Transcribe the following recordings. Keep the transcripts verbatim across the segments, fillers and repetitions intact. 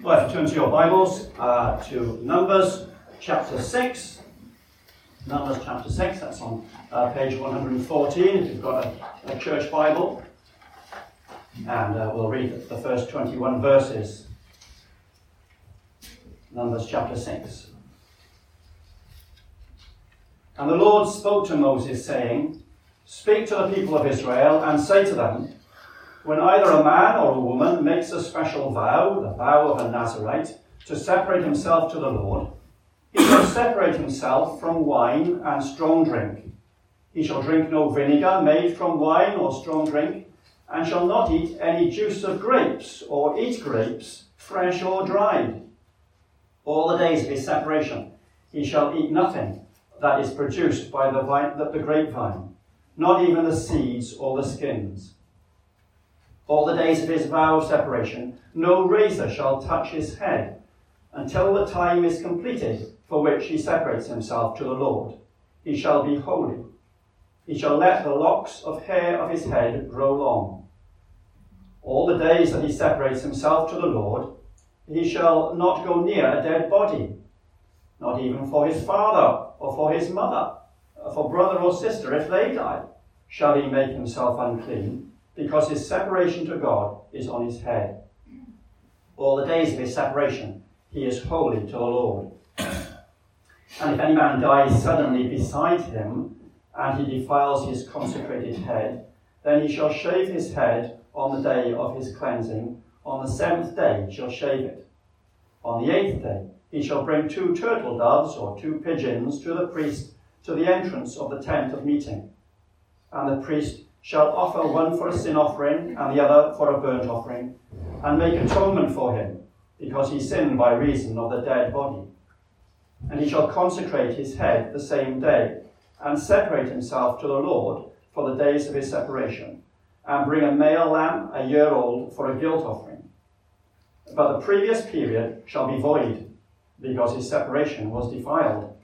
Well, if you turn to your Bibles uh, to Numbers chapter six, Numbers chapter six, that's on uh, page one hundred fourteen if you've got a, a church Bible. And uh, we'll read the first twenty-one verses. Numbers chapter six. And the Lord spoke to Moses, saying, "Speak to the people of Israel, and say to them, when either a man or a woman makes a special vow, the vow of a Nazarite, to separate himself to the Lord, he shall separate himself from wine and strong drink. He shall drink no vinegar made from wine or strong drink, and shall not eat any juice of grapes, or eat grapes, fresh or dried. All the days of his separation he shall eat nothing that is produced by the, vine, the, the grapevine, not even the seeds or the skins. All the days of his vow of separation, no razor shall touch his head, until the time is completed for which he separates himself to the Lord. He shall be holy. He shall let the locks of hair of his head grow long. All the days that he separates himself to the Lord, he shall not go near a dead body, not even for his father or for his mother, for brother or sister if they die, shall he make himself unclean, because his separation to God is on his head. All the days of his separation he is holy to the Lord. And if any man dies suddenly beside him, and he defiles his consecrated head, then he shall shave his head on the day of his cleansing. On the seventh day he shall shave it. On the eighth day he shall bring two turtle doves or two pigeons to the priest to the entrance of the tent of meeting. And the priest shall offer one for a sin offering and the other for a burnt offering, and make atonement for him, because he sinned by reason of the dead body. And he shall consecrate his head the same day, and separate himself to the Lord for the days of his separation, and bring a male lamb a year old for a guilt offering. But the previous period shall be void, because his separation was defiled.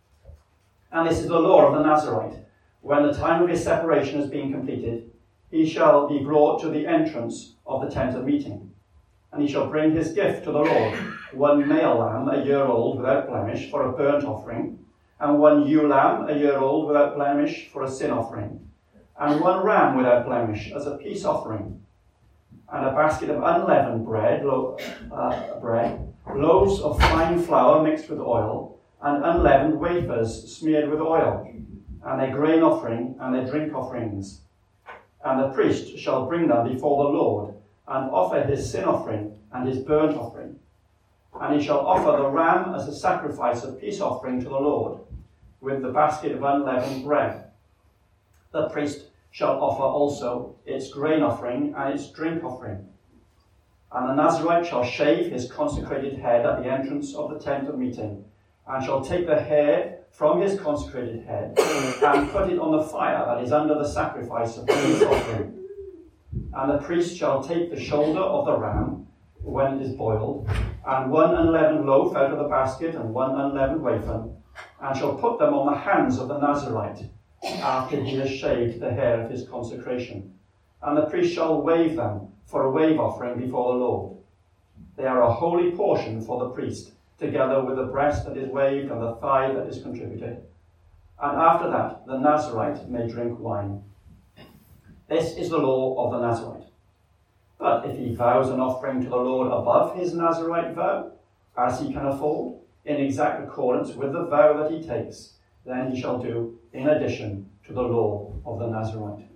And this is the law of the Nazarite. When the time of his separation has been completed, he shall be brought to the entrance of the tent of meeting. And he shall bring his gift to the Lord, one male lamb a year old without blemish for a burnt offering, and one ewe lamb a year old without blemish for a sin offering, and one ram without blemish as a peace offering, and a basket of unleavened bread, lo- uh, bread, loaves of fine flour mixed with oil, and unleavened wafers smeared with oil, and their grain offering and their drink offerings. And the priest shall bring them before the Lord, and offer his sin offering and his burnt offering. And he shall offer the ram as a sacrifice of peace offering to the Lord, with the basket of unleavened bread. The priest shall offer also its grain offering and its drink offering. And the Nazarite shall shave his consecrated head at the entrance of the tent of meeting, and shall take the hair from his consecrated head, and put it on the fire that is under the sacrifice of the peace offering. And the priest shall take the shoulder of the ram, when it is boiled, and one unleavened loaf out of the basket, and one unleavened wafer, and shall put them on the hands of the Nazarite, after he has shaved the hair of his consecration. And the priest shall wave them for a wave offering before the Lord. They are a holy portion for the priest, together with the breast that is waved and the thigh that is contributed. And after that, the Nazarite may drink wine. This is the law of the Nazarite. But if he vows an offering to the Lord above his Nazarite vow, as he can afford, in exact accordance with the vow that he takes, then he shall do in addition to the law of the Nazarite.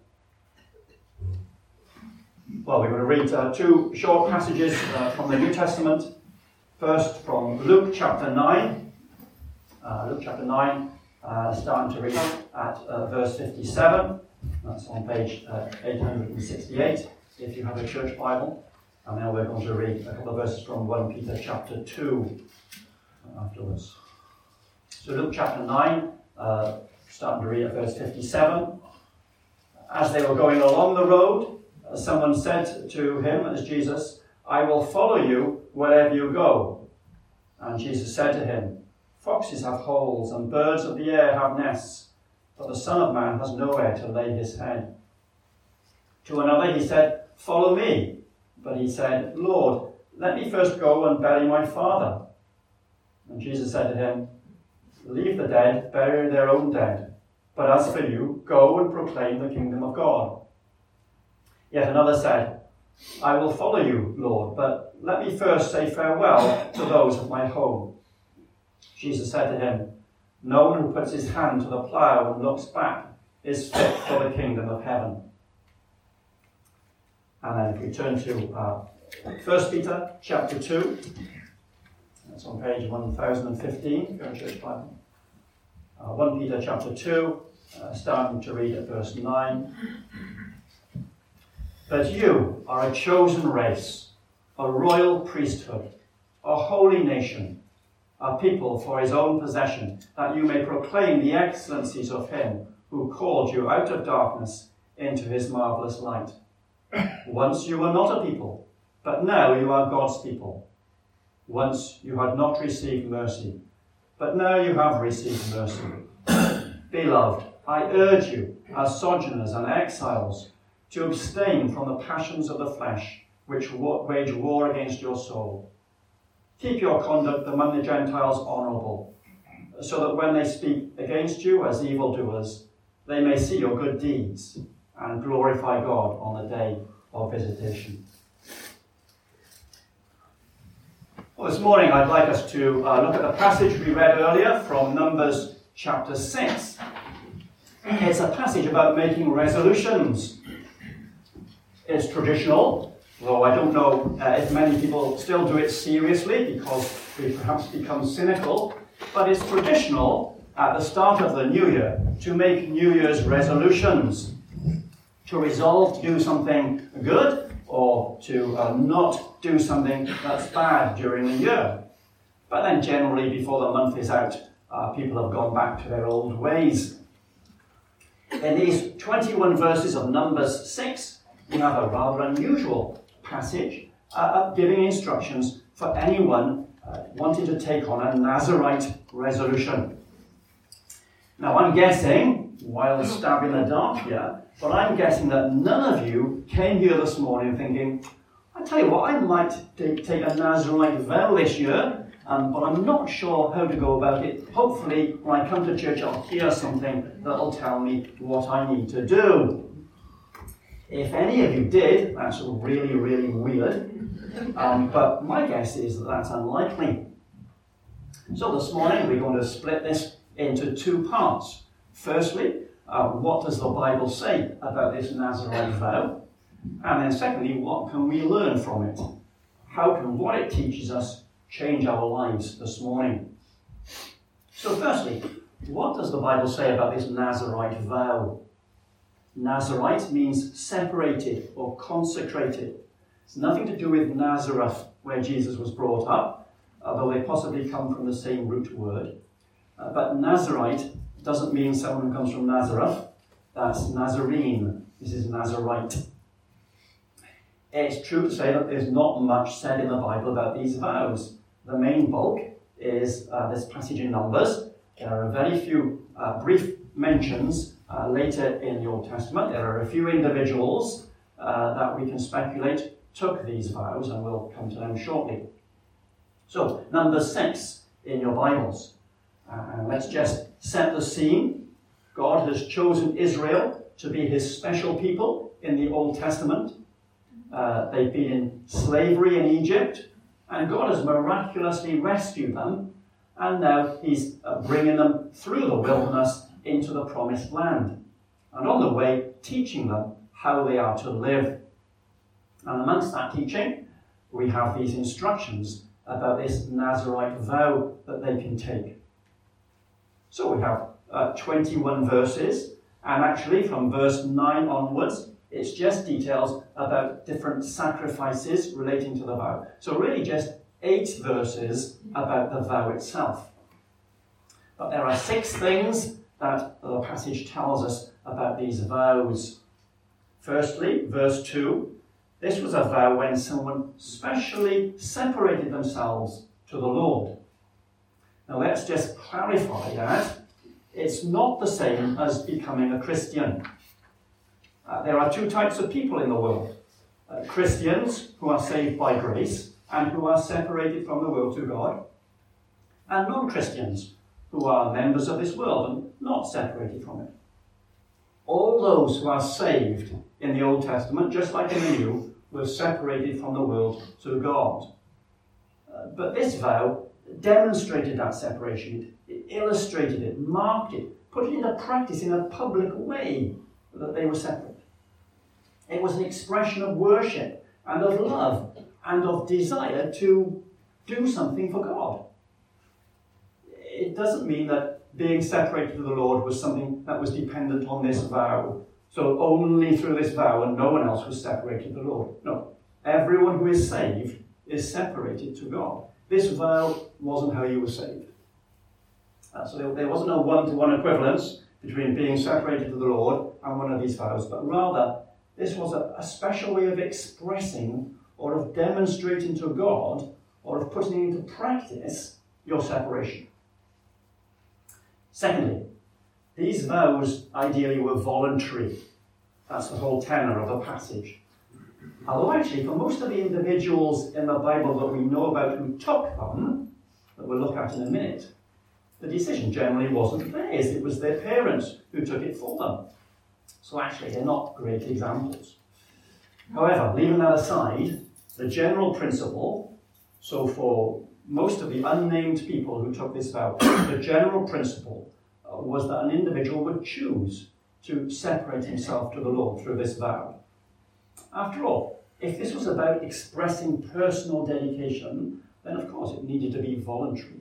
Well, we're going to read uh, two short passages uh, from the New Testament. First, from Luke chapter nine. Uh, Luke chapter nine, uh, starting to read at uh, verse fifty-seven. That's on page uh, eight hundred sixty-eight, if you have a church Bible. And then we're going to read a couple of verses from First Peter chapter two uh, afterwards. So Luke chapter nine, uh, starting to read at verse fifty-seven. As they were going along the road, uh, someone said to him, as Jesus, "I will follow you wherever you go." And Jesus said to him, "Foxes have holes and birds of the air have nests, but the Son of Man has nowhere to lay his head." To another he said, "Follow me." But he said, "Lord, let me first go and bury my father. And Jesus said to him, leave the dead, bury their own dead. But as for you, go and proclaim the kingdom of God. Yet another said, I will follow you, Lord, but let me first say farewell to those of my home. Jesus said to him, no one who puts his hand to the plough and looks back is fit for the kingdom of heaven. And then if we turn to uh, First Peter chapter two, that's on page one thousand fifteen, go to Church Bible. Uh, First Peter chapter two, uh, starting to read at verse nine. But you are a chosen race, a royal priesthood, a holy nation, a people for his own possession, that you may proclaim the excellencies of him who called you out of darkness into his marvelous light. Once you were not a people, but now you are God's people. Once you had not received mercy, but now you have received mercy. Beloved, I urge you, as sojourners and exiles, to abstain from the passions of the flesh, which wage war against your soul. Keep your conduct among the Gentiles honourable, so that when they speak against you as evildoers, they may see your good deeds and glorify God on the day of visitation. Well, this morning I'd like us to uh, look at the passage we read earlier from Numbers chapter six. It's a passage about making resolutions. It's traditional, though I don't know uh, if many people still do it seriously because we perhaps become cynical, but it's traditional at the start of the new year to make New Year's resolutions, to resolve to do something good or to uh, not do something that's bad during the year. But then generally before the month is out, uh, people have gone back to their old ways. In these twenty-one verses of Numbers six, we have a rather unusual passage uh, giving instructions for anyone uh, wanting to take on a Nazirite resolution. Now I'm guessing, while stabbing the dark here, but I'm guessing that none of you came here this morning thinking, I tell you what, I might take, take a Nazirite vow this year, um, but I'm not sure how to go about it. Hopefully, when I come to church, I'll hear something that'll tell me what I need to do. If any of you did, that's really, really weird. Um, but my guess is that that's unlikely. So this morning, we're going to split this into two parts. Firstly, uh, what does the Bible say about this Nazirite vow? And then secondly, what can we learn from it? How can what it teaches us change our lives this morning? So firstly, what does the Bible say about this Nazirite vow? Nazirite means separated or consecrated. It's nothing to do with Nazareth, where Jesus was brought up, although they possibly come from the same root word. Uh, but Nazirite doesn't mean someone who comes from Nazareth. That's Nazarene. This is Nazirite. It's true to say that there's not much said in the Bible about these vows. The main bulk is uh, this passage in Numbers. There are very few uh, brief mentions uh, later in the Old Testament. There are a few individuals uh, that we can speculate took these vows, and we'll come to them shortly. So, number six in your Bibles. Uh, let's just set the scene. God has chosen Israel to be his special people in the Old Testament. Uh, they've been in slavery in Egypt, and God has miraculously rescued them, and now he's uh, bringing them through the wilderness into the promised land, and on the way teaching them how they are to live. And amongst that teaching, we have these instructions about this Nazirite vow that they can take. So we have uh, twenty-one verses, and actually from verse nine onwards, it's just details about different sacrifices relating to the vow. So really just eight verses about the vow itself. But there are six things that the passage tells us about these vows. Firstly, verse two, this was a vow when someone specially separated themselves to the Lord. Now let's just clarify that. It's not the same as becoming a Christian. Uh, there are two types of people in the world. Uh, Christians who are saved by grace, and who are separated from the world to God, and non-Christians who are members of this world and not separated from it. All those who are saved in the Old Testament, just like in the New, were separated from the world to God. Uh, but this vow demonstrated that separation. It, it illustrated it, marked it, put it into practice in a public way that they were separate. It was an expression of worship and of love and of desire to do something for God. It doesn't mean that being separated to the Lord was something that was dependent on this vow. So only through this vow and no one else was separated to the Lord. No. Everyone who is saved is separated to God. This vow wasn't how you were saved. Uh, so there, there wasn't a one-to-one equivalence between being separated to the Lord and one of these vows, but rather this was a, a special way of expressing or of demonstrating to God or of putting into practice your separation. Secondly, these vows ideally were voluntary. That's the whole tenor of the passage. Although actually, for most of the individuals in the Bible that we know about who took them, that we'll look at in a minute, the decision generally wasn't theirs. It was their parents who took it for them. So actually, they're not great examples. However, leaving that aside, the general principle, so for most of the unnamed people who took this vow, the general principle uh, was that an individual would choose to separate himself to the Lord through this vow. After all, if this was about expressing personal dedication, then of course it needed to be voluntary.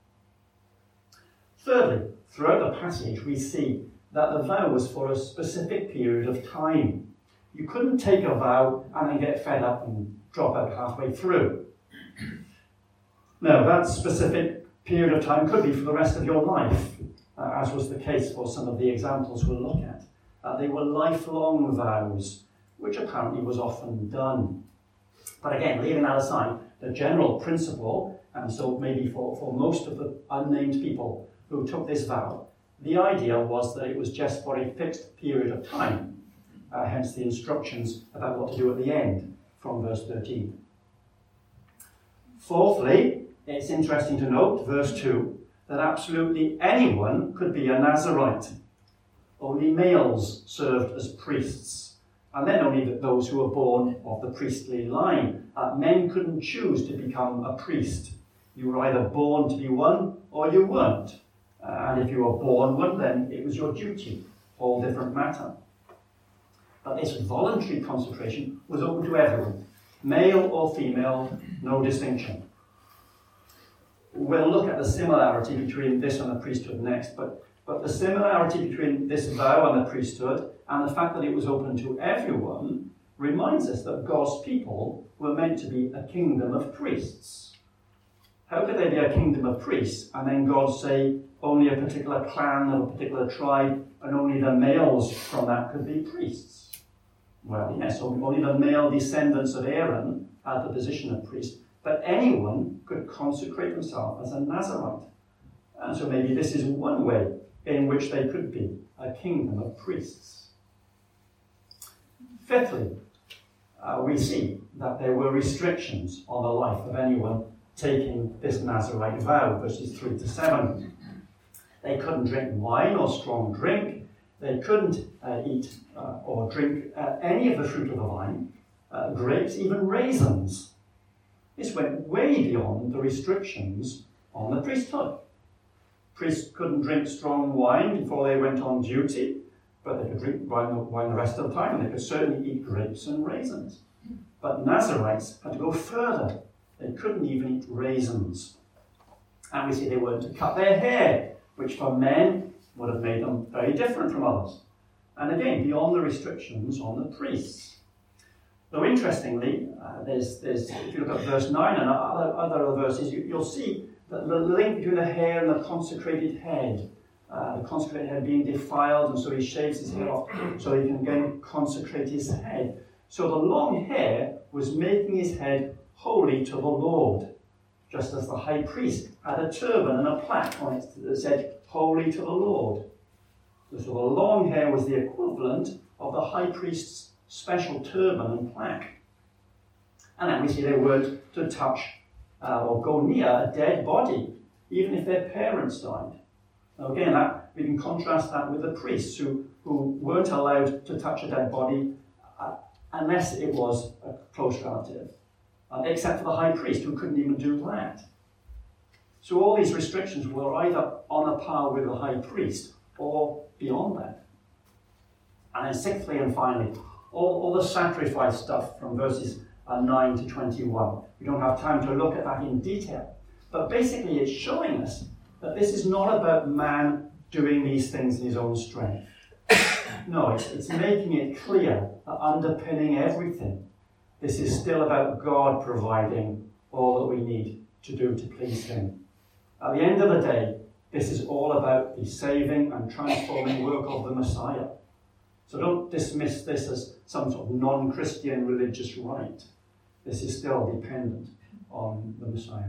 Thirdly, throughout the passage we see that the vow was for a specific period of time. You couldn't take a vow and then get fed up and drop out halfway through. Now, that specific period of time could be for the rest of your life, uh, as was the case for some of the examples we'll look at. Uh, they were lifelong vows, which apparently was often done. But again, leaving that aside, the general principle, and so maybe for, for most of the unnamed people who took this vow, the idea was that it was just for a fixed period of time, uh, hence the instructions about what to do at the end from verse thirteen. Fourthly, it's interesting to note, verse two, that absolutely anyone could be a Nazirite. Only males served as priests, and then only those who were born of the priestly line. Uh, men couldn't choose to become a priest. You were either born to be one or you weren't. Uh, and if you were born one, then it was your duty. Whole different matter. But this voluntary consecration was open to everyone. Male or female, no distinction. We'll look at the similarity between this and the priesthood next, but, but the similarity between this vow and the priesthood and the fact that it was open to everyone reminds us that God's people were meant to be a kingdom of priests. How could they be a kingdom of priests and then God say only a particular clan of a particular tribe and only the males from that could be priests? Well, yes, only the male descendants of Aaron had the position of priest, but anyone could consecrate himself as a Nazirite. And so maybe this is one way in which they could be a kingdom of priests. Fifthly, uh, we see that there were restrictions on the life of anyone taking this Nazirite vow, verses three to seven. They couldn't drink wine or strong drink. They couldn't uh, eat uh, or drink uh, any of the fruit of the vine, uh, grapes, even raisins. This went way beyond the restrictions on the priesthood. Priests couldn't drink strong wine before they went on duty, but they could drink wine, wine the rest of the time, and they could certainly eat grapes and raisins. But Nazirites had to go further. They couldn't even eat raisins. And we see they weren't to cut their hair, which for men would have made them very different from others. And again, beyond the restrictions on the priests. Though interestingly, uh, there's, there's, if you look at verse nine and other, other verses, you, you'll see that the link between the hair and the consecrated head, uh, the consecrated head being defiled, and so he shaves his hair off so he can again consecrate his head. So the long hair was making his head holy to the Lord, just as the high priest had a turban and a plaque on it that said, holy to the Lord. So the long hair was the equivalent of the high priest's special turban and plaque. And then we see they weren't to touch uh, or go near a dead body, even if their parents died. Now again, that, we can contrast that with the priests who, who weren't allowed to touch a dead body uh, unless it was a close relative, uh, except for the high priest who couldn't even do that. So all these restrictions were either on a par with the high priest or beyond that. And then sixthly and finally, all, all the sacrifice stuff from verses uh, nine to twenty-one. We don't have time to look at that in detail. But basically it's showing us that this is not about man doing these things in his own strength. No, it's, it's making it clear that underpinning everything, this is still about God providing all that we need to do to please him. At the end of the day, this is all about the saving and transforming work of the Messiah. So don't dismiss this as some sort of non-Christian religious rite. This is still dependent on the Messiah.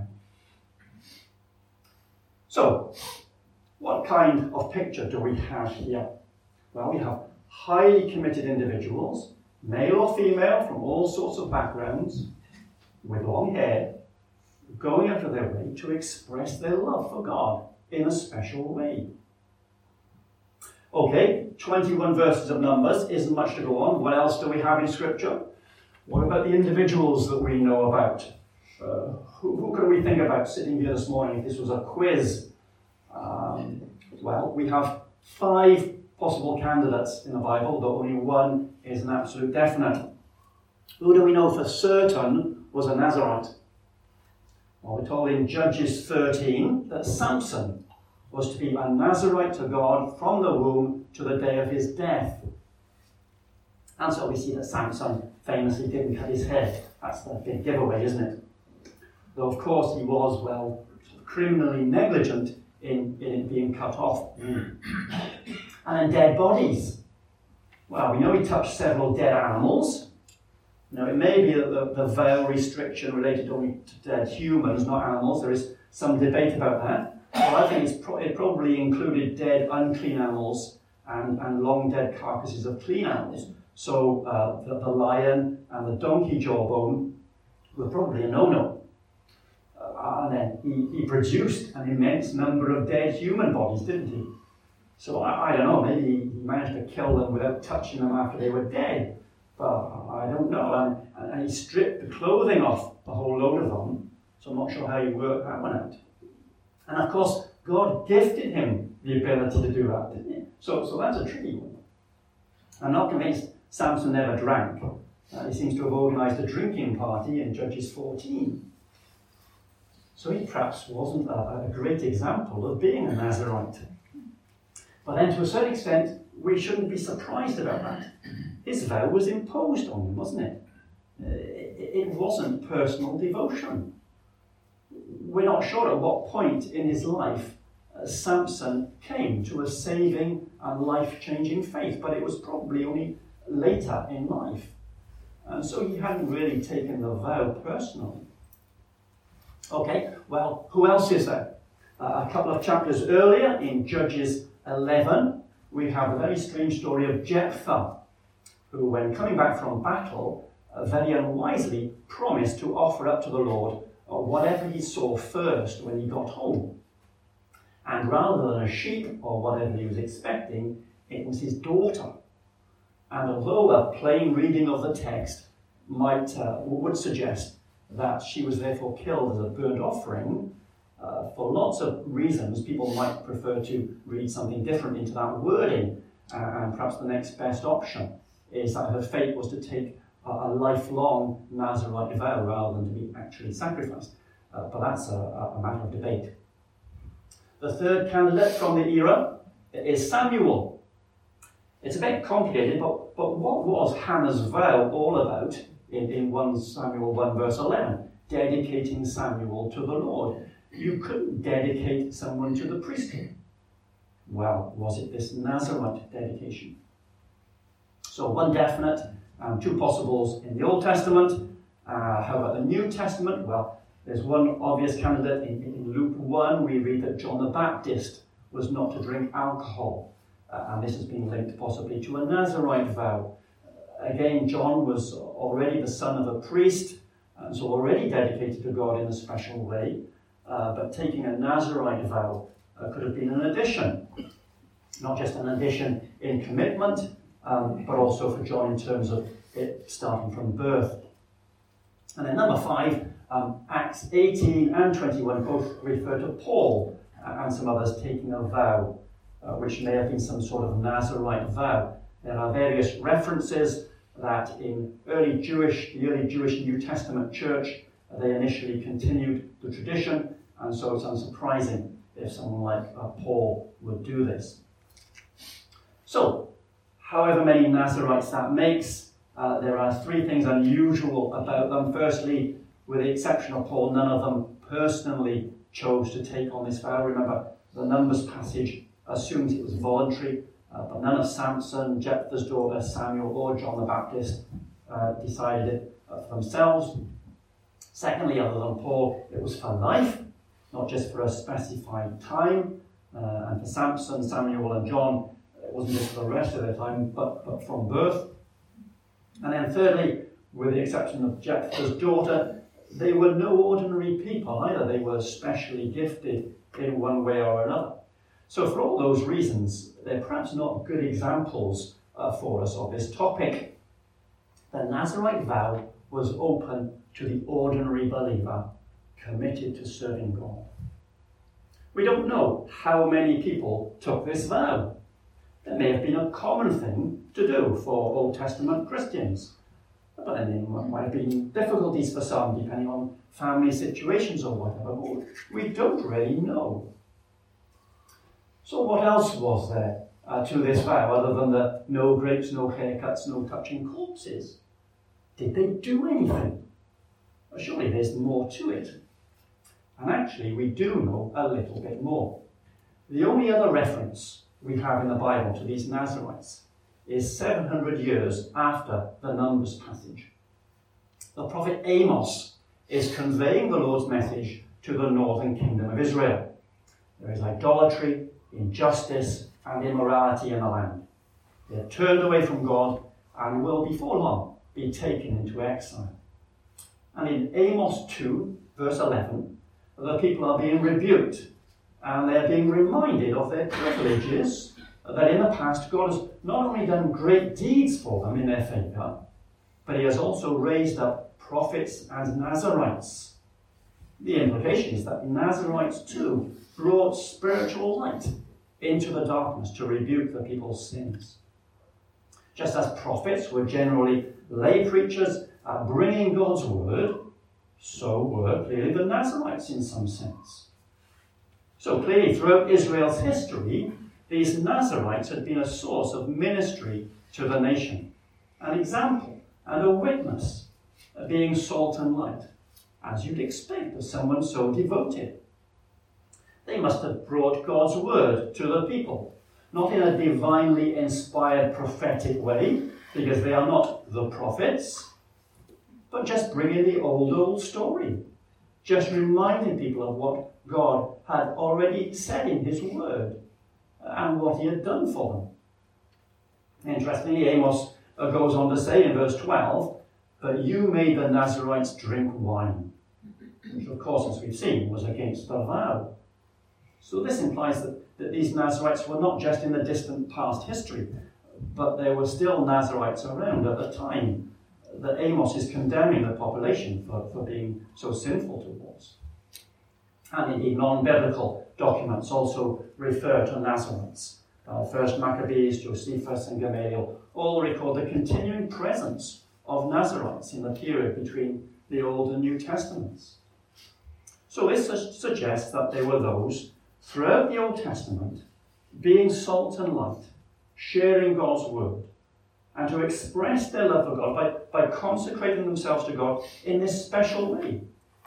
So, what kind of picture do we have here? Well, we have highly committed individuals, male or female, from all sorts of backgrounds, with long hair, going out of their way to express their love for God in a special way. Okay, twenty-one verses of Numbers isn't much to go on. What else do we have in Scripture? What about the individuals that we know about? Uh, who, who can we think about sitting here this morning if this was a quiz? Um, well, we have five possible candidates in the Bible, though only one is an absolute definite. Who do we know for certain was a Nazarite? Well, we're told in Judges thirteen that Samson was to be a Nazarite to God from the womb to the day of his death. And so we see that Samson famously didn't cut his hair. That's the big giveaway, isn't it? Though, of course, he was, well, criminally negligent in, in it being cut off. Mm. And then dead bodies. Well, we know he touched several dead animals. Now, it may be that the, the veil restriction related only to dead humans, not animals. There is some debate about that. But I think it's pro- it probably included dead, unclean animals and, and long dead carcasses of clean animals. So uh, the, the lion and the donkey jawbone were probably a no-no. Uh, and then he, he produced an immense number of dead human bodies, didn't he? So I, I don't know, maybe he managed to kill them without touching them after they were dead. But I don't know. And, and he stripped the clothing off a whole load of them. So I'm not sure how he worked that one out. And of course, God gifted him the ability to do that, didn't he? So, so that's a tricky one. I'm not convinced Samson never drank. Uh, he seems to have organised a drinking party in Judges fourteen. So he perhaps wasn't a, a great example of being a Nazarite. But then to a certain extent, we shouldn't be surprised about that. His vow was imposed on him, wasn't it? Uh, it, it wasn't personal devotion. We're not sure at what point in his life uh, Samson came to a saving and life-changing faith, but it was probably only later in life. And so he hadn't really taken the vow personally. Okay, well, who else is there? Uh, a couple of chapters earlier, in Judges eleven, we have a very strange story of Jephthah, who, when coming back from battle, uh, very unwisely promised to offer up to the Lord uh, whatever he saw first when he got home. And rather than a sheep or whatever he was expecting, it was his daughter. And although a plain reading of the text might uh, would suggest that she was therefore killed as a burnt offering, uh, for lots of reasons, people might prefer to read something different into that wording, uh, and perhaps the next best option is that her fate was to take a, a lifelong Nazarite vow rather than to be actually sacrificed. Uh, but that's a, a matter of debate. The third candidate from the era is Samuel. It's a bit complicated, but, but what was Hannah's vow all about in, in First Samuel one verse eleven? Dedicating Samuel to the Lord. You couldn't dedicate someone to the priesthood. Well, was it this Nazarite dedication? So one definite and two possibles in the Old Testament. Uh, how about the New Testament? Well, there's one obvious candidate. In, in Luke one, we read that John the Baptist was not to drink alcohol. Uh, and this has been linked possibly to a Nazarite vow. Uh, again, John was already the son of a priest, and so already dedicated to God in a special way, uh, but taking a Nazirite vow uh, could have been an addition. Not just an addition in commitment, um, but also for John in terms of it starting from birth. And then number five, um, Acts eighteen and twenty-one both refer to Paul and some others taking a vow, uh, which may have been some sort of Nazirite vow. There are various references that in early Jewish, the early Jewish New Testament church, uh, they initially continued the tradition, and so it's unsurprising if someone like uh, Paul would do this. So, however many Nazirites that makes, uh, there are three things unusual about them. Firstly, with the exception of Paul, none of them personally chose to take on this vow. Remember, the Numbers passage assumes it was voluntary, uh, but none of Samson, Jephthah's daughter, Samuel, or John the Baptist uh, decided it uh, for themselves. Secondly, other than Paul, it was for life, not just for a specified time. Uh, and for Samson, Samuel, and John, it wasn't just for the rest of their time, but, but from birth. And then thirdly, with the exception of Jephthah's daughter, they were no ordinary people either. They were specially gifted in one way or another. So for all those reasons, they're perhaps not good examples uh, for us of this topic. The Nazirite vow was open to the ordinary believer committed to serving God. We don't know how many people took this vow. It may have been a common thing to do for Old Testament Christians. But then there might have been difficulties for some, depending on family situations or whatever. We don't really know. So what else was there uh, to this vow, other than the no grapes, no haircuts, no touching corpses? Did they do anything? Well, surely there's more to it. And actually, we do know a little bit more. The only other reference we have in the Bible to these Nazirites is seven hundred years after the Numbers passage. The prophet Amos is conveying the Lord's message to the northern kingdom of Israel. There is idolatry, injustice, and immorality in the land. They have turned away from God and will before long be taken into exile. And in Amos two, verse eleven, the people are being rebuked and they're being reminded of their privileges, that in the past God has not only done great deeds for them in their favour, but he has also raised up prophets and Nazirites. The implication is that Nazirites too brought spiritual light into the darkness to rebuke the people's sins. Just as prophets were generally lay preachers uh, bringing God's word, so were clearly the Nazirites in some sense. So clearly throughout Israel's history, these Nazirites had been a source of ministry to the nation, an example and a witness, uh, being salt and light, as you'd expect of someone so devoted. They must have brought God's word to the people, not in a divinely inspired prophetic way, because they are not the prophets, but just bringing the old, old story, just reminding people of what God had already said in his word and what he had done for them. Interestingly, Amos goes on to say in verse twelve, "But you made the Nazirites drink wine," which of course, as we've seen, was against the vow. So this implies that, that these Nazirites were not just in the distant past history, but there were still Nazirites around at the time that Amos is condemning the population for, for being so sinful towards. And indeed, non-biblical documents also refer to Nazirites. Uh, First Maccabees, Josephus, and Gamaliel all record the continuing presence of Nazirites in the period between the Old and New Testaments. So this su- suggests that there were those throughout the Old Testament being salt and light, sharing God's word, and to express their love for God by, by consecrating themselves to God in this special way,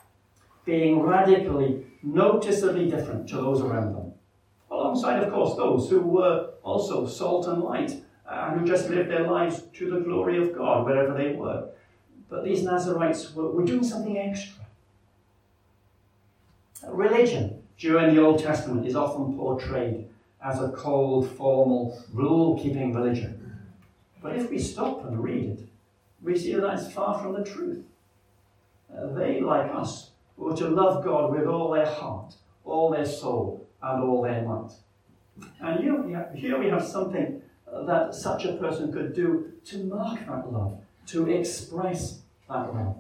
being radically, noticeably different to those around them. Alongside, of course, those who were also salt and light and who just lived their lives to the glory of God wherever they were. But these Nazirites were, were doing something extra. Religion during the Old Testament is often portrayed as a cold, formal, rule-keeping religion. But if we stop and read it, we see that that's far from the truth. Uh, they, like us, were to love God with all their heart, all their soul, and all their might. And here we have, here we have something that such a person could do to mark that love, to express that love.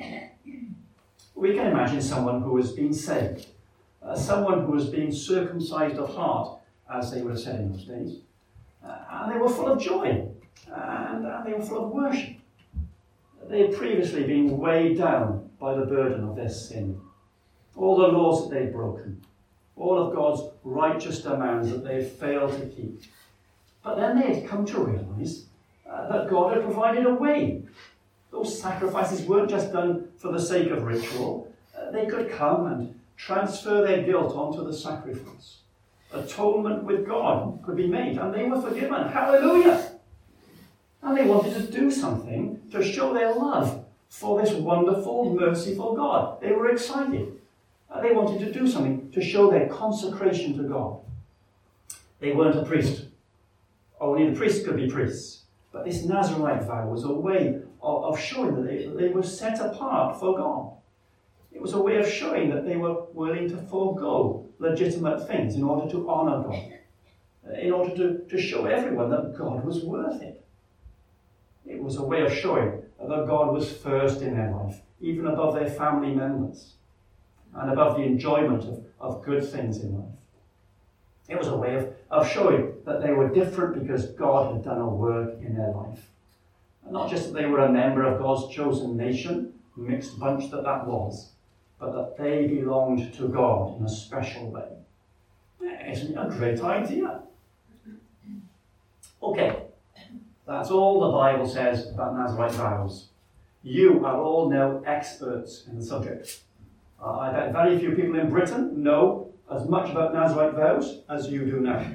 We can imagine someone who has been saved, uh, someone who has been circumcised of heart, as they would have said in those days, uh, and they were full of joy, and, and they were full of worship. They had previously been weighed down by the burden of their sin, all the laws that they'd broken, all of God's righteous demands that they had failed to keep. But then they had come to realize uh, that God had provided a way. Those sacrifices weren't just done for the sake of ritual. Uh, they could come and transfer their guilt onto the sacrifice. Atonement with God could be made, and they were forgiven. Hallelujah! And they wanted to do something to show their love for this wonderful, merciful God. They were excited. Uh, they wanted to do something to show their consecration to God. They weren't a priest. Only the priests could be priests. But this Nazirite vow was a way of, of showing that they, they were set apart for God. It was a way of showing that they were willing to forego legitimate things in order to honour God, in order to, to show everyone that God was worth it. It was a way of showing that God was first in their life, even above their family members, and above the enjoyment of, of good things in life. It was a way of, of showing that they were different because God had done a work in their life. And not just that they were a member of God's chosen nation, mixed bunch that that was, but that they belonged to God in a special way. Isn't it a great idea? Okay, that's all the Bible says about Nazirite vows. You are all now experts in the subject. Uh, I bet very few people in Britain know as much about Nazirite vows as you do now.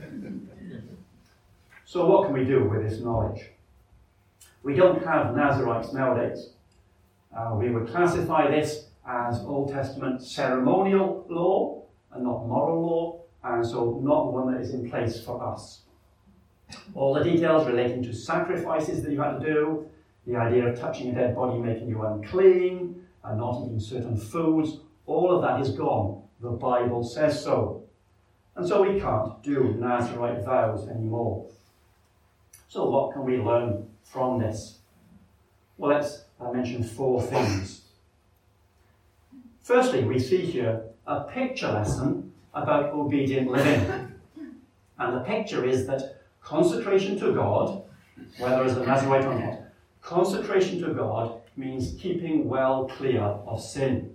So what can we do with this knowledge? We don't have Nazirites nowadays. Uh, we would classify this as Old Testament ceremonial law and not moral law, and so not one that is in place for us. All the details relating to sacrifices that you had to do, the idea of touching a dead body making you unclean, and not eating certain foods, all of that is gone. The Bible says so. And so we can't do Nazirite vows anymore. So what can we learn from this? Well, let's uh, mention four things. Firstly, we see here a picture lesson about obedient living. And the picture is that consecration to God, whether as a Nazirite or not, consecration to God means keeping well clear of sin.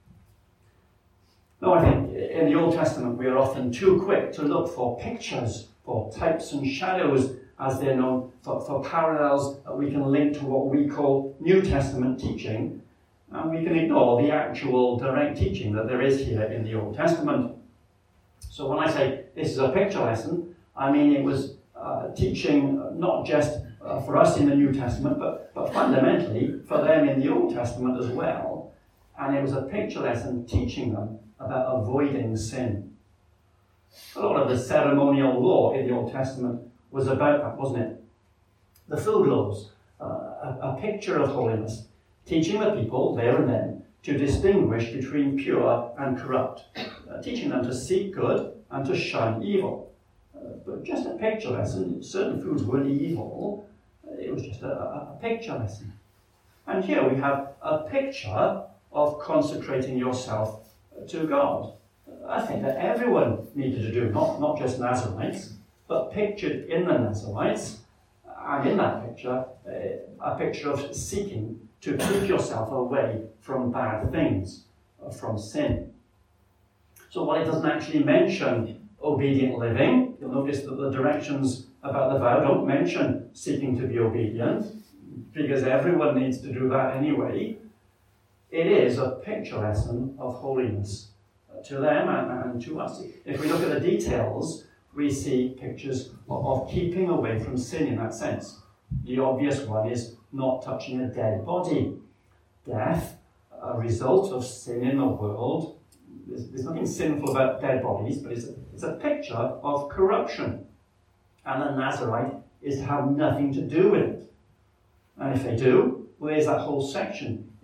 Now, I think in the Old Testament we are often too quick to look for pictures, for types and shadows, as they're known, for, for parallels that we can link to what we call New Testament teaching, and we can ignore the actual direct teaching that there is here in the Old Testament. So when I say this is a picture lesson, I mean it was uh, teaching not just uh, for us in the New Testament, but, but fundamentally for them in the Old Testament as well. And it was a picture lesson teaching them about avoiding sin. A lot of the ceremonial law in the Old Testament was about that, wasn't it? The food laws, uh, a, a picture of holiness, teaching the people there and then to distinguish between pure and corrupt, uh, teaching them to seek good and to shun evil. Uh, but just a picture lesson. Certain foods weren't evil. It was just a, a, a picture lesson. And here we have a picture of consecrating yourself to God. I think that everyone needed to do, not, not just Nazirites, but pictured in the Nazirites, and in that picture, uh, a picture of seeking to keep yourself away from bad things, uh, from sin. So while it doesn't actually mention obedient living, you'll notice that the directions about the vow don't mention seeking to be obedient, because everyone needs to do that anyway. It is a picture lesson of holiness to them and, and to us. If we look at the details, we see pictures of, of keeping away from sin in that sense. The obvious one is not touching a dead body. Death, a result of sin in the world. There's, there's nothing sinful about dead bodies, but it's a, it's a picture of corruption. And a Nazirite is to have nothing to do with it. And if they do, well, there's that whole section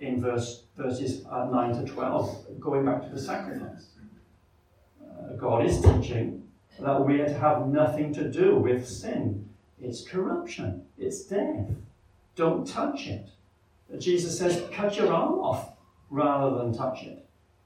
in verse, verses uh, nine to twelve, going back to the sacrifice. Uh, God is teaching that we are to have nothing to do with sin. It's corruption. It's death. Don't touch it. Jesus says, cut your arm off rather than touch it.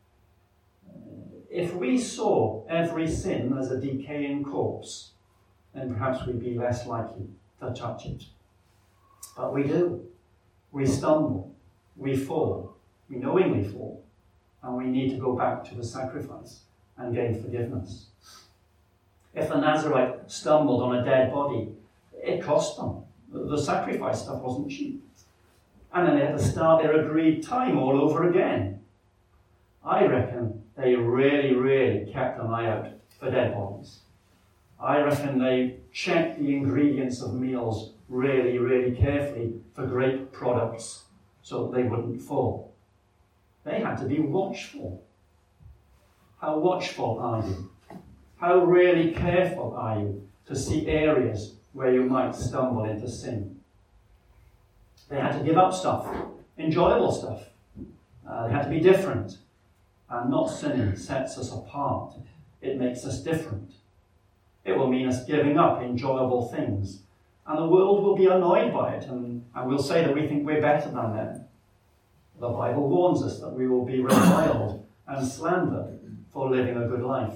If we saw every sin as a decaying corpse, then perhaps we'd be less likely to touch it. But we do. We stumble. We fall. We knowingly fall. And we need to go back to the sacrifice and gain forgiveness. If a Nazarite stumbled on a dead body, it cost them. The sacrifice stuff wasn't cheap. And then they had to start their agreed time all over again. I reckon they really, really kept an eye out for dead bodies. I reckon they checked the ingredients of meals really, really carefully for grape products so that they wouldn't fall. They had to be watchful. How watchful are you? How really careful are you to see areas where you might stumble into sin? They had to give up stuff, enjoyable stuff. Uh, they had to be different. And not sinning sets us apart. It makes us different. It will mean us giving up enjoyable things. And the world will be annoyed by it, and, and we'll say that we think we're better than them. The Bible warns us that we will be reviled and slandered for living a good life.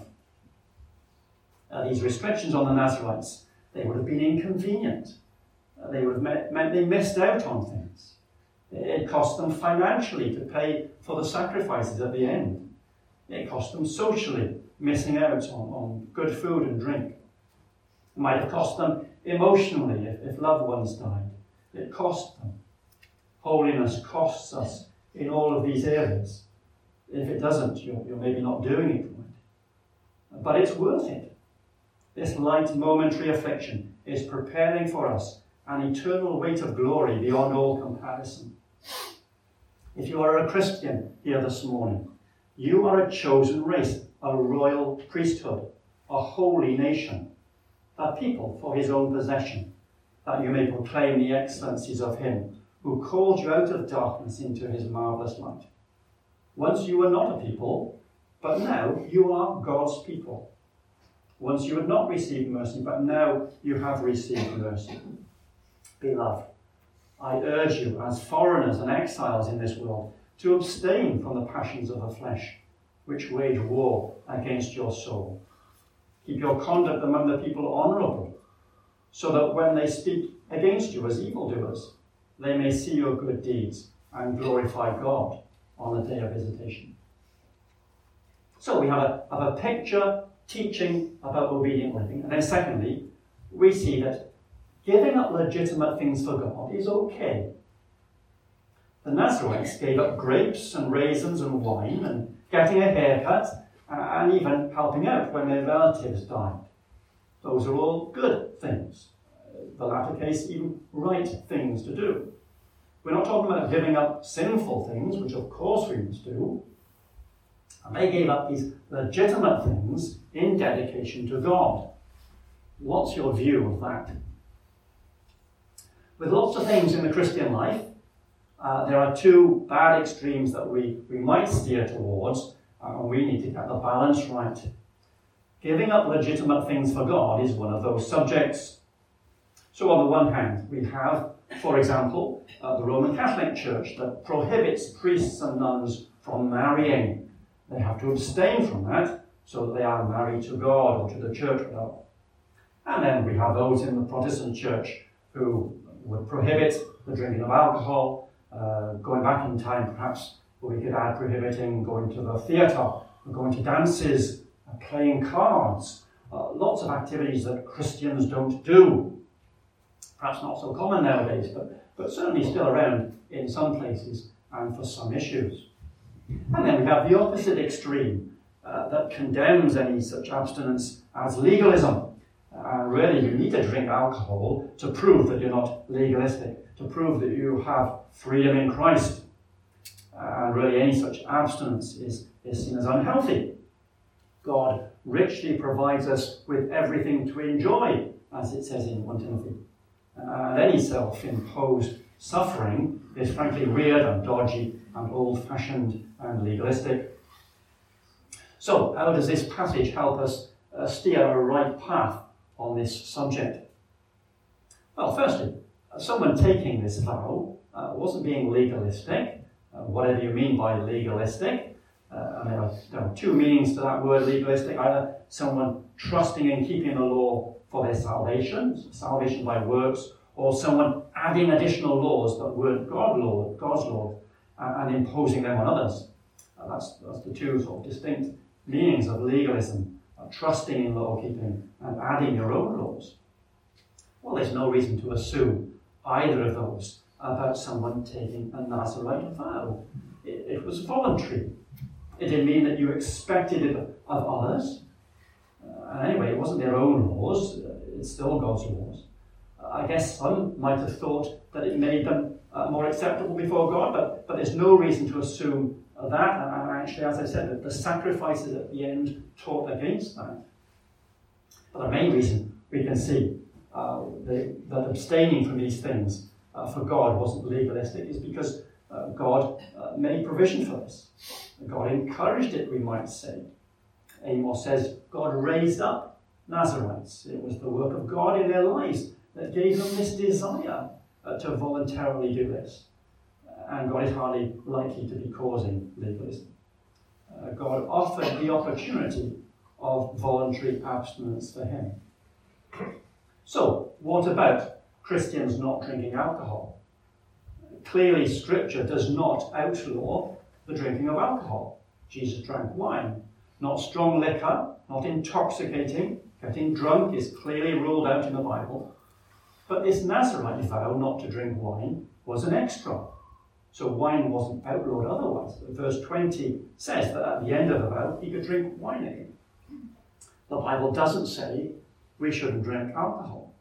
Uh, these restrictions on the Nazarites, they would have been inconvenient. Uh, they would have meant, meant they missed out on things. It cost them financially to pay for the sacrifices at the end. It cost them socially, missing out on, on good food and drink. It might have cost them emotionally if, if loved ones died. It cost them. Holiness costs us in all of these areas. If it doesn't, you're, you're maybe not doing it right. But it's worth it. This light momentary affliction is preparing for us an eternal weight of glory beyond all comparison. If you are a Christian here this morning, you are a chosen race, a royal priesthood, a holy nation, a people for his own possession, that you may proclaim the excellencies of him who called you out of darkness into his marvellous light. Once you were not a people, but now you are God's people. Once you had not received mercy, but now you have received mercy. Beloved, I urge you, as foreigners and exiles in this world, to abstain from the passions of the flesh, which wage war against your soul. Keep your conduct among the people honourable, so that when they speak against you as evildoers, they may see your good deeds and glorify God on the day of visitation. So we have a, have a picture teaching about obedient living. And then secondly, we see that giving up legitimate things for God is okay. The Nazarites gave up grapes and raisins and wine and getting a haircut and even helping out when their relatives died. Those are all good things. The latter case, even right things to do. We're not talking about giving up sinful things, which of course we must do. And they gave up these legitimate things in dedication to God. What's your view of that? With lots of things in the Christian life, uh, there are two bad extremes that we, we might steer towards, uh, and we need to get the balance right. Giving up legitimate things for God is one of those subjects. So on the one hand, we have, for example, uh, the Roman Catholic Church that prohibits priests and nuns from marrying. They have to abstain from that so that they are married to God or to the church. And then we have those in the Protestant Church who would prohibit the drinking of alcohol. Uh, going back in time, perhaps we could add prohibiting going to the theatre, going to dances, uh, playing cards, uh, lots of activities that Christians don't do. Perhaps not so common nowadays, but, but certainly still around in some places and for some issues. And then we have the opposite extreme uh, that condemns any such abstinence as legalism. And uh, really, you need to drink alcohol to prove that you're not legalistic, to prove that you have freedom in Christ. Uh, and really, any such abstinence is, is seen as unhealthy. God richly provides us with everything to enjoy, as it says in First Timothy. Uh, and any self-imposed suffering is frankly weird and dodgy and old-fashioned and legalistic. So, how does this passage help us uh, steer a right path on this subject? Well, firstly, uh, someone taking this vow uh, wasn't being legalistic, uh, whatever you mean by legalistic. Uh, and there are, there are two meanings to that word legalistic. Either someone trusting in keeping the law for their salvation, salvation by works, or someone adding additional laws that weren't God law, God's law, uh, and imposing them on others. Uh, that's, that's the two sort of distinct meanings of legalism, uh, trusting in law keeping and adding your own laws. Well, there's no reason to assume either of those about someone taking a Nazirite vow. It, it was voluntary. It didn't mean that you expected it of others. Uh, and anyway, it wasn't their own laws. Uh, it's still God's laws. Uh, I guess some might have thought that it made them uh, more acceptable before God, but, but there's no reason to assume uh, that. And, and actually, as I said, that the sacrifices at the end taught against that. But the main reason we can see uh, the, that abstaining from these things uh, for God wasn't legalistic is because uh, God uh, made provision for this. God encouraged it, we might say. Amos says God raised up Nazirites. It was the work of God in their lives that gave them this desire uh, to voluntarily do this. And God is hardly likely to be causing legalism. Uh, God offered the opportunity of voluntary abstinence for him. So, what about Christians not drinking alcohol? Clearly, Scripture does not outlaw the drinking of alcohol. Jesus drank wine, not strong liquor, not intoxicating. Getting drunk is clearly ruled out in the Bible. But this Nazirite vow not to drink wine was an extra. So wine wasn't outlawed otherwise. Verse twenty says that at the end of the vow, he could drink wine again. The Bible doesn't say we shouldn't drink alcohol.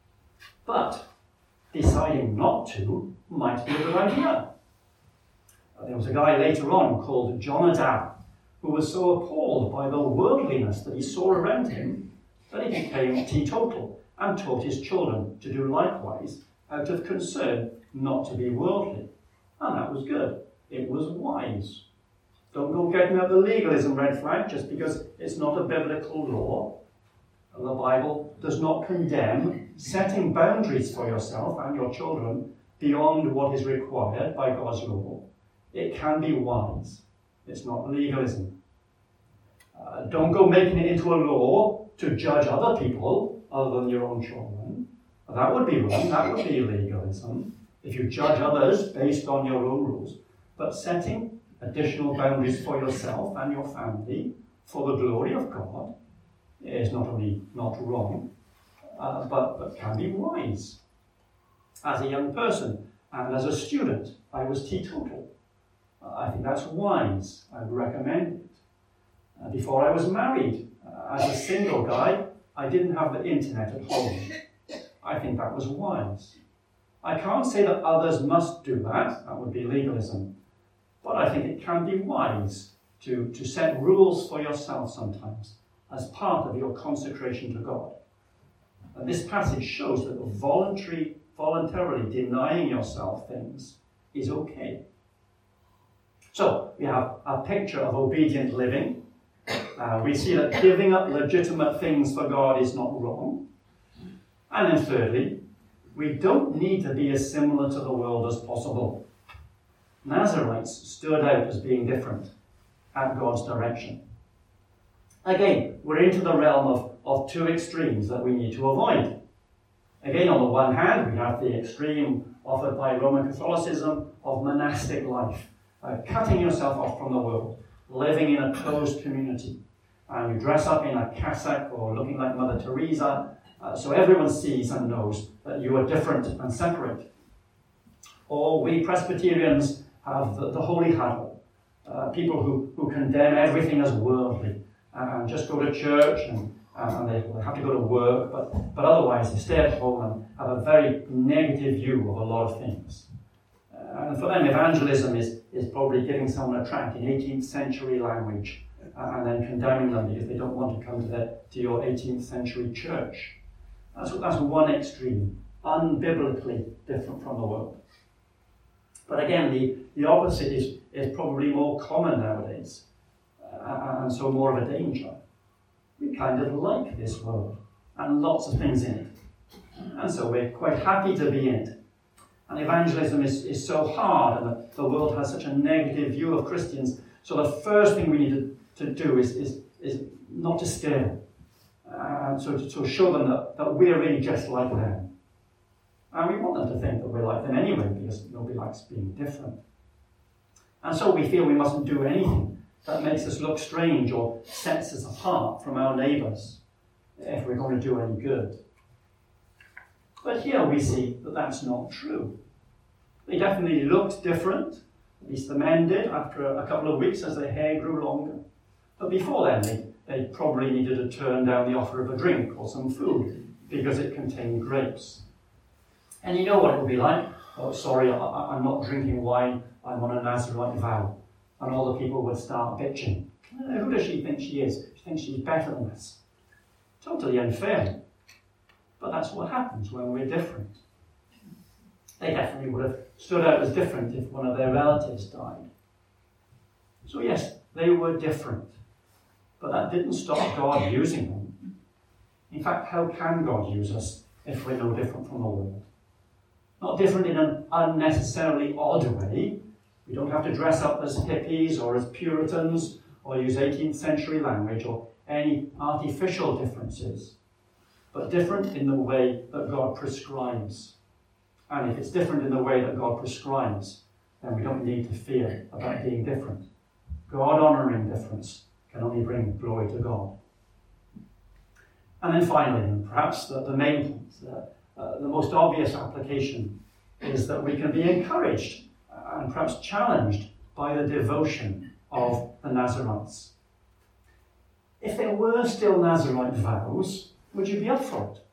But deciding not to might be a good idea. There was a guy later on called Jonadab who was so appalled by the worldliness that he saw around him that he became teetotal and taught his children to do likewise out of concern not to be worldly. And that was good. It was wise. Don't go getting out the legalism red flag just because it's not a biblical law. The Bible does not condemn setting boundaries for yourself and your children beyond what is required by God's law. It can be wise. It's not legalism. Uh, don't go making it into a law to judge other people other than your own children. That would be wrong. That would be legalism. If you judge others based on your own rules. But setting additional boundaries for yourself and your family for the glory of God is not only not wrong, uh, but, but can be wise. As a young person and as a student, I was teetotal. Uh, I think that's wise. I would recommend it. Uh, before I was married, uh, as a single guy, I didn't have the internet at home. I think that was wise. I can't say that others must do that. That would be legalism. But I think it can be wise to, to set rules for yourself sometimes as part of your consecration to God. And this passage shows that voluntary, voluntarily denying yourself things is okay. So we have a picture of obedient living. Uh, we see that giving up legitimate things for God is not wrong. And then thirdly, we don't need to be as similar to the world as possible. Nazirites stood out as being different at God's direction. Again, we're into the realm of, of two extremes that we need to avoid. Again, on the one hand, we have the extreme offered by Roman Catholicism of monastic life, uh, cutting yourself off from the world, living in a closed community. And you dress up in a cassock or looking like Mother Teresa, uh, so everyone sees and knows that you are different and separate. Or we Presbyterians have the, the holy huddle, uh, people who, who condemn everything as worldly, and just go to church and, and they have to go to work, but, but otherwise they stay at home and have a very negative view of a lot of things. Uh, and for them, evangelism is, is probably giving someone a tract in eighteenth century language uh, and then condemning them because they don't want to come to, the, to your eighteenth century church. That's, that's one extreme, unbiblically different from the world. But again, the, the opposite is, is probably more common nowadays, uh, and so more of a danger. We kind of like this world, and lots of things in it. And so we're quite happy to be in it. And evangelism is, is so hard, and the, the world has such a negative view of Christians. So the first thing we need to, to do is, is, is not to scare them. And so to, to show them that, that we're really just like them. And we want them to think that we're like them anyway, because nobody likes being different. And so we feel we mustn't do anything that makes us look strange or sets us apart from our neighbours if we're going to do any good. But here we see that that's not true. They definitely looked different, at least the men did, after a couple of weeks as their hair grew longer. But before then, they, they probably needed to turn down the offer of a drink or some food because it contained grapes. And you know what it would be like. Oh, sorry, I, I'm not drinking wine, I'm on a Nazarite vow. And all the people would start bitching. Who does she think she is? She thinks she's better than us. Totally unfair. But that's what happens when we're different. They definitely would have stood out as different if one of their relatives died. So yes, they were different. But that didn't stop God using them. In fact, how can God use us if we're no different from the world? Not different in an unnecessarily odd way. We don't have to dress up as hippies or as Puritans or use eighteenth century language or any artificial differences. But different in the way that God prescribes. And if it's different in the way that God prescribes, then we don't need to fear about being different. God-honouring difference can only bring glory to God. And then finally, and perhaps the, the main point, uh, uh, the most obvious application is that we can be encouraged and perhaps challenged by the devotion of the Nazarites. If there were still Nazarite vows, would you be up for it?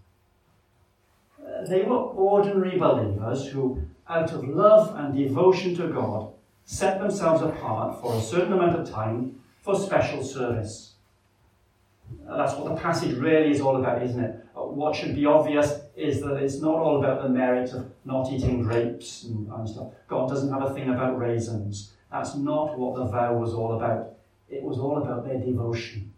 Uh, they were ordinary believers who, out of love and devotion to God, set themselves apart for a certain amount of time for special service. Uh, that's what the passage really is all about, isn't it? Uh, what should be obvious is that it's not all about the merit of not eating grapes and, and stuff. God doesn't have a thing about raisins. That's not what the vow was all about. It was all about their devotion.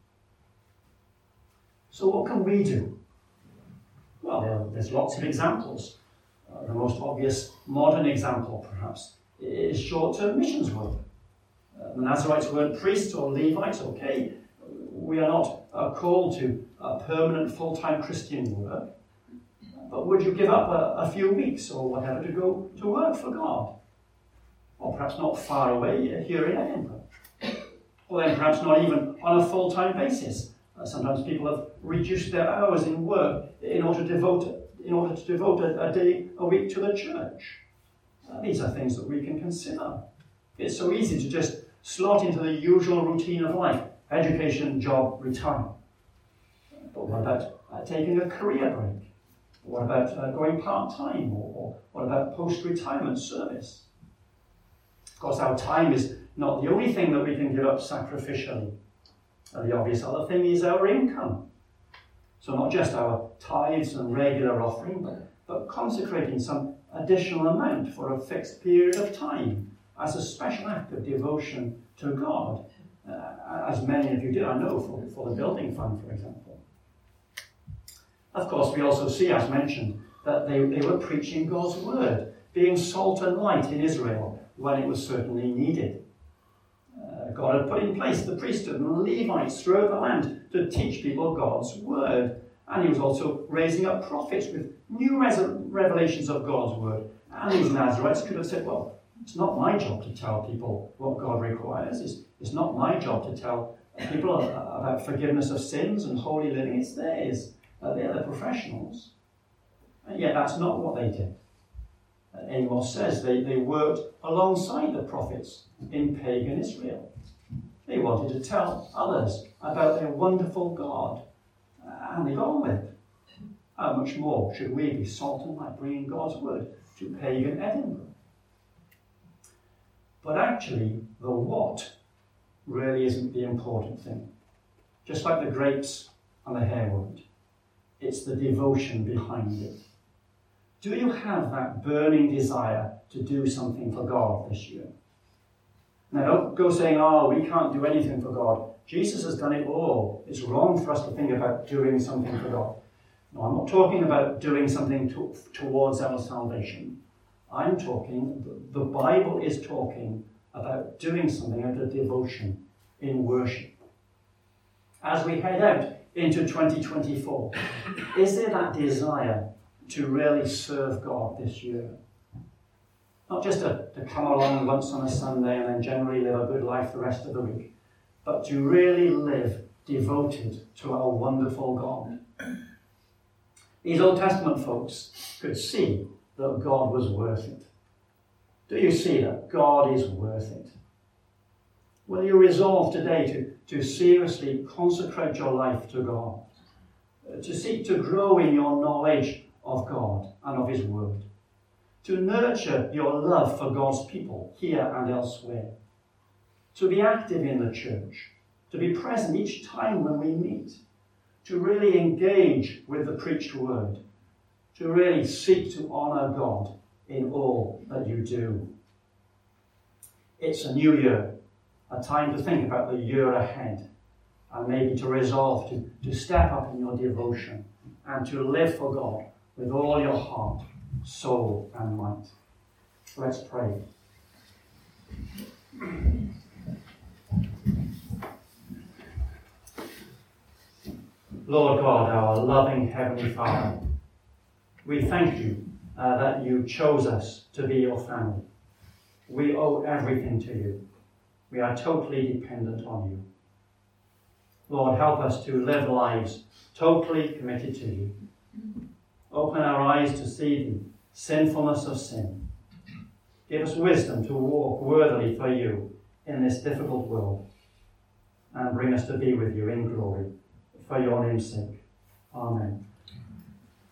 So what can we do? Well, there, there's lots of examples. Uh, the most obvious modern example, perhaps, is short-term missions work. Uh, the Nazarites weren't priests or Levites, okay. We are not uh, called to a permanent full-time Christian work. But would you give up a, a few weeks or whatever to go to work for God? Or perhaps not far away, here in Edinburgh. Or then perhaps not even on a full-time basis. Uh, sometimes people have reduced their hours in work in order to devote, in order to devote a, a day a week to the church. Uh, these are things that we can consider. It's so easy to just slot into the usual routine of life. Education, job, retire. But what about uh, taking a career break? What about uh, going part-time? Or, or what about post-retirement service? Of course, our time is not the only thing that we can give up sacrificially. Uh, the obvious other thing is our income. So not just our tithes and regular offering, but, but consecrating some additional amount for a fixed period of time as a special act of devotion to God. Uh, as many of you did, I know, for, for the building fund, for example. Of course, we also see, as mentioned, that they, they were preaching God's word, being salt and light in Israel when it was certainly needed. Uh, God had put in place the priesthood and the Levites throughout the land to teach people God's word. And he was also raising up prophets with new res- revelations of God's word. And these Nazarites could have said, well, it's not my job to tell people what God requires. It's, it's not my job to tell people about forgiveness of sins and holy living. It's theirs. Uh, they're the professionals. And yet that's not what they did. Uh, Amos says they, they worked alongside the prophets in pagan Israel. They wanted to tell others about their wonderful God. Uh, and they got on with it. How much more should we be salt and light, bringing God's word to pagan Edinburgh? But actually, the what really isn't the important thing. Just like the grapes and the hair weren't. It's the devotion behind it. Do you have that burning desire to do something for God this year? Now, don't go saying, oh, we can't do anything for God. Jesus has done it all. It's wrong for us to think about doing something for God. No, I'm not talking about doing something to, towards our salvation. I'm talking, the Bible is talking about doing something out of devotion in worship. As we head out into twenty twenty-four, is there that desire to really serve God this year? Not just to, to come along once on a Sunday and then generally live a good life the rest of the week, but to really live devoted to our wonderful God. These Old Testament folks could see that God was worth it. Do you see that God is worth it? Will you resolve today to, to seriously consecrate your life to God, to seek to grow in your knowledge of God and of His Word, to nurture your love for God's people here and elsewhere, to be active in the church, to be present each time when we meet, to really engage with the preached word, to really seek to honour God in all that you do. It's a new year, a time to think about the year ahead, and maybe to resolve to, to step up in your devotion and to live for God with all your heart, soul and might. Let's pray. Lord God, our loving Heavenly Father, we thank you uh, that you chose us to be your family. We owe everything to you. We are totally dependent on you. Lord, help us to live lives totally committed to you. Open our eyes to see the sinfulness of sin. Give us wisdom to walk worthily for you in this difficult world, and bring us to be with you in glory for your name's sake. Amen.